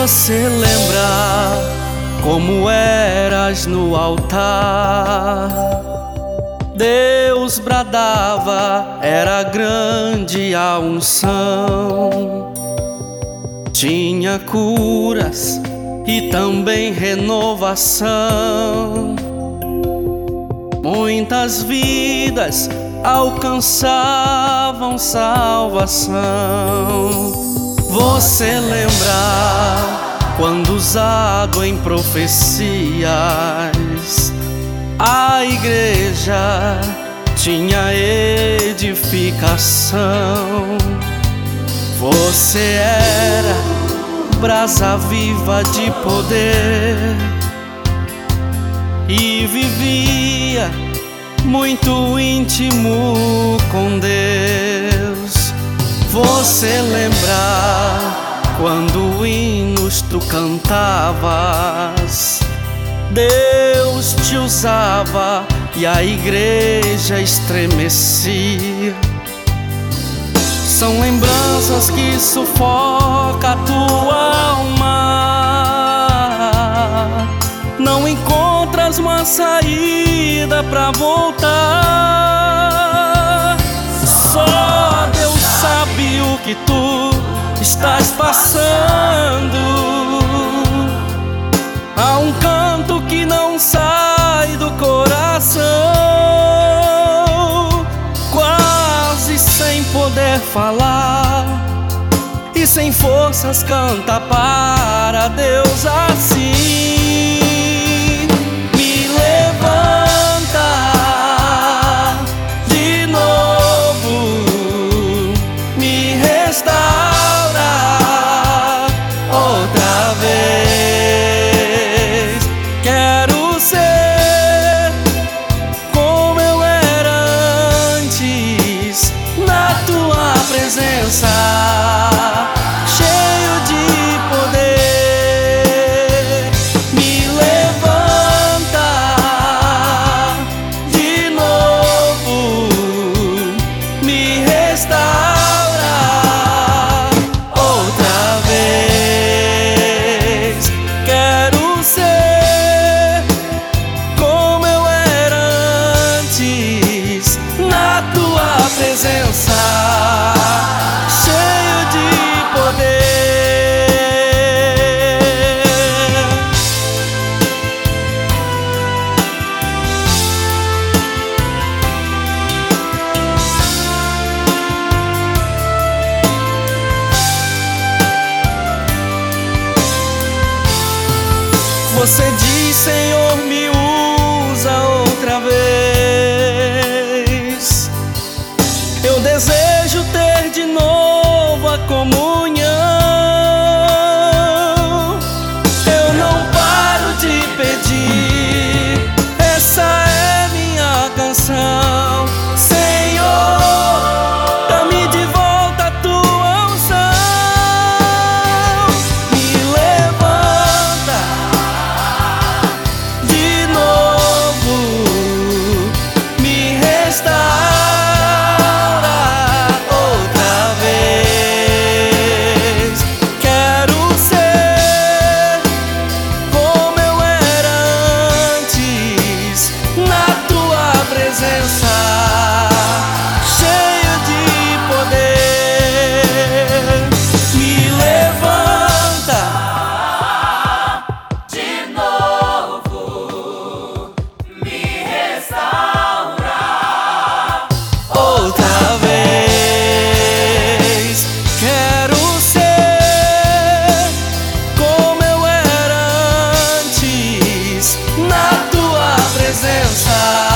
Você lembra como eras no altar? Deus bradava, era grande a unção. Tinha curas e também renovação. Muitas vidas alcançavam salvação. Você lembra quando usado em profecias, a igreja tinha edificação. Você era brasa viva de poder e vivia muito íntimo com Deus. Você lembra quando hinos tu cantavas? Deus te usava e a igreja estremecia. São lembranças que sufocam a tua alma. Não encontras uma saída pra voltar. Só Deus sabe o que tu estás passando. Há um canto que não sai do coração, quase sem poder falar e sem forças canta para Deus assim. Me levanta de novo, me restaura outra vez. Quero ser como eu era antes, na tua presença, cheio de poder. Me levanta de novo, me restaura outra vez. Quero ser como eu era antes, na tua presença, cheio de poder. Você diz, Senhor, me usa outra vez. Eu desejo ter de novo a comunhão. Eu não paro de pedir, essa é minha canção. Senhor, dá-me de volta a tua unção. Me levanta de novo, me restaura outra vez. Quero ser como eu era antes, na tua presença, cheio de poder. Me levanta De novo, me restaura. outra vez. Quero ser como eu era antes, na tua presença,